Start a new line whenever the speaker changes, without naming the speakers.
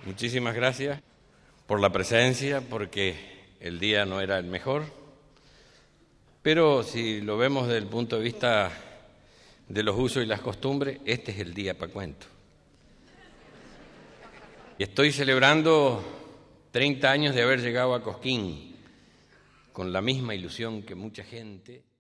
Muchísimas gracias por la presencia, porque el día no era el mejor, pero si lo vemos desde el punto de vista de los usos y las costumbres, este es el día para cuento. Y estoy celebrando 30 años de haber llegado a Cosquín, con la misma ilusión que mucha gente.